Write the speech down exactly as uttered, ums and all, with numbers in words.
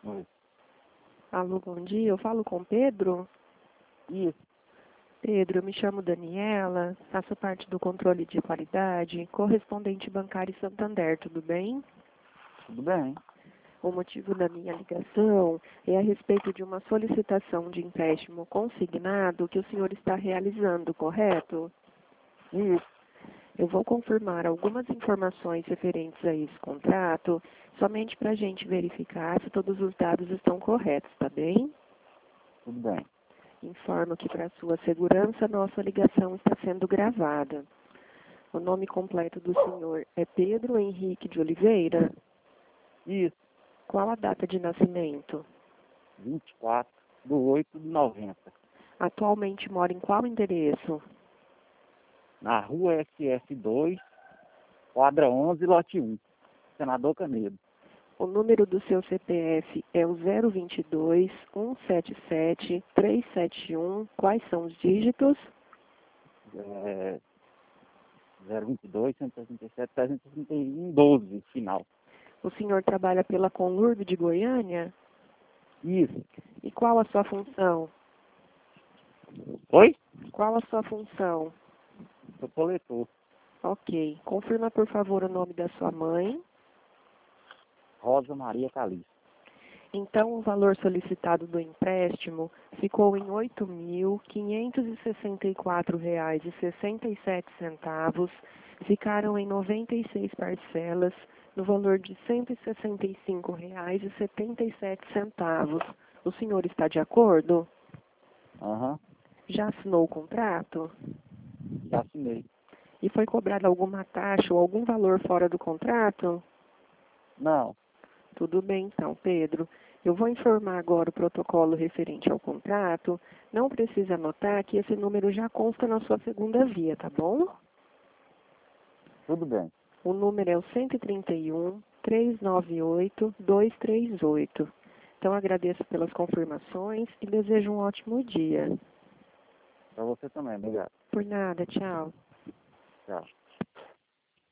Oi. Alô, bom dia. Eu falo com Pedro? Isso, Pedro, eu me chamo Daniela, faço parte do controle de qualidade, correspondente bancário Santander, tudo bem? tudo bem. O motivo da minha ligação é a respeito de uma solicitação de empréstimo consignado que o senhor está realizando, correto? Isso, Eu vou confirmar algumas informações referentes a esse contrato, somente para a gente verificar se todos os dados estão corretos, tá bem? tudo bem. Informo que, para sua segurança, nossa ligação está sendo gravada. O nome completo do senhor é Pedro Henrique de Oliveira? Isso, Qual a data de nascimento? vinte e quatro de oito de noventa. Atualmente mora em qual endereço? Na rua S S dois, quadra onze, lote um. Senador Canedo. O número do seu C P F é o zero dois dois, um sete sete, três sete um. Quais são os dígitos? É, zero vinte e dois, cento e sessenta e sete, trezentos e trinta e um, doze, final. O senhor trabalha pela Conlurb de Goiânia? Isso. E qual a sua função? Oi? Qual a sua função? Sou coletor. Ok. Confirma, por favor, o nome da sua mãe. Rosa Maria Calixto. Então, o valor solicitado do empréstimo ficou em oito mil quinhentos e sessenta e quatro reais e sessenta e sete centavos. Ficaram em noventa e seis parcelas, no valor de cento e sessenta e cinco reais e setenta e sete centavos. O senhor está de acordo? Aham, Já assinou o contrato? já assinei. E foi cobrada alguma taxa ou algum valor fora do contrato? Não, Tudo bem, então, Pedro. Eu vou informar agora o protocolo referente ao contrato. Não precisa anotar que esse número já consta na sua segunda via, tá bom? tudo bem. O número é o cento e trinta e um, trezentos e noventa e oito, duzentos e trinta e oito. Então, agradeço pelas confirmações e desejo um ótimo dia. Pra você também, obrigado. Por nada, tchau. Tchau.